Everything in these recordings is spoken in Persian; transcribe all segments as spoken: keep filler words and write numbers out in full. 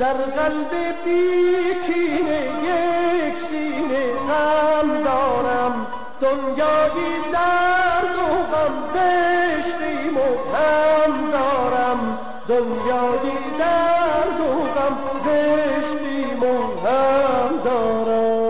در قلب بیکینه یک سینه غم دارم، دنیای درد و غم ز عشقی مبهم دارم، دنیای درد و غم ز عشقی مبهم دارم.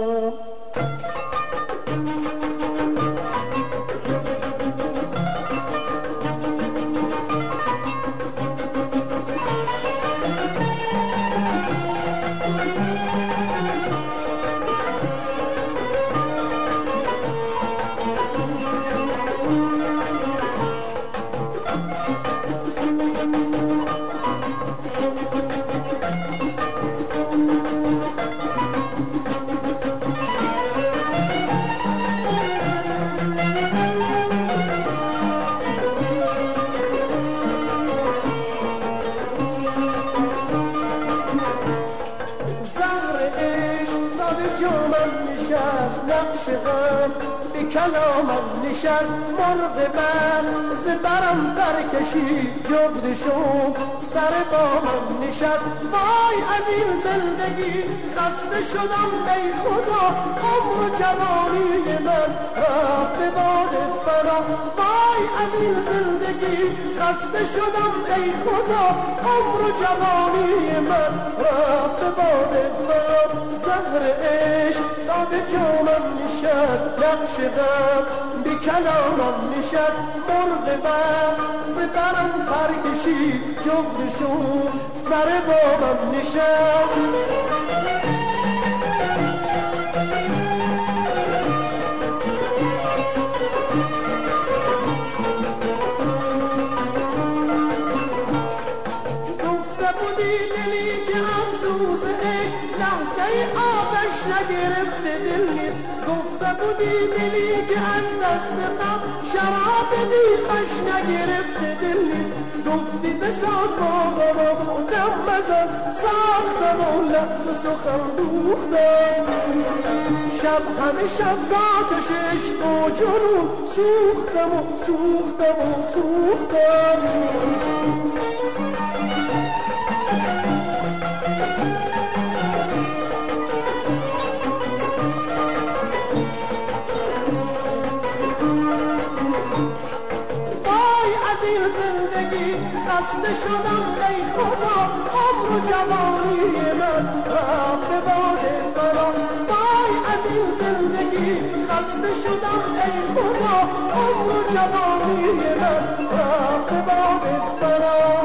نقش غم به کلامم نشست، مرغ بخت ز برم برکشید جغدشون سر بامم نشست. وای از این زندگی خسته شدم ای خدا، عمر و جوانی من رفت به باد فنا. وای از این زندگی خسته شدم ای خدا، عمر و جوانی من رفت به باد فنا. زهر عشق تا به جامم نشست، نقش غم به کلامم نشست، مرغ بخت ز برم برکشید جغدشون سر بامم نشست. گفته بودی دلی که از سوز عشق لحظه آتش نگرفته دل نیست، گفته بودی دلی که از دست غم شراب بیخش نگرفته دل نیست. گفتی بساز با غمم دم بزن، ساختم و لحظه سخن دوختم. شب همه شب ذاتش عشق و جنون سوختم و سوختم و سوختم. خسته شدم ای خدا، عمر و جوانی من رفت به باد فنا. وای از این زندگی خسته شدم ای خدا، عمر و جوانی من رفت به باد فنا.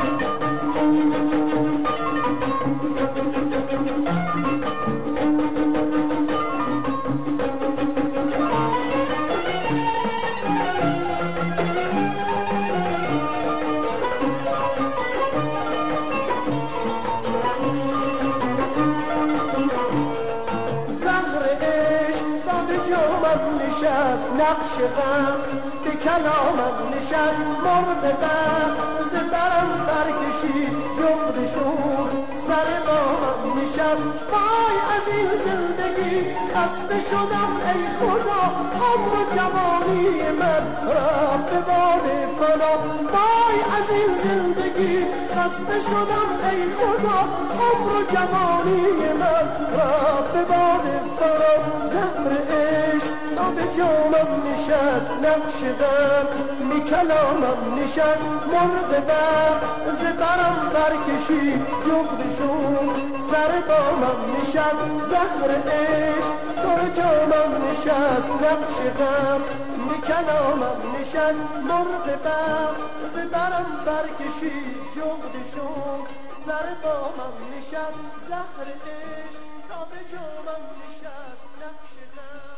نشست نقش غم به کلامم نشست، مرغ بخت ز برم برکشید جغدشون سر بامم نشست. وای از این زندگی خسته شدم ای خدا، عمر و جوانی من رفت به باد فنا. وای از این زندگی خسته شدم ای خدا، عمر و جوانی من رفت به باد فنا. زهر عشق تا به جامم نشست، نقش غم می کلامم نشست، مرغ بخت ز برم برکشید جغدشون سر بامم نشست. زهر عشق تا به جامم نشست، نقش غم می کلامم نشست، مرغ بخت ز برم برکشید جغدشون سر بامم نشست. زهر عشق تا به جامم نشست، نقش غم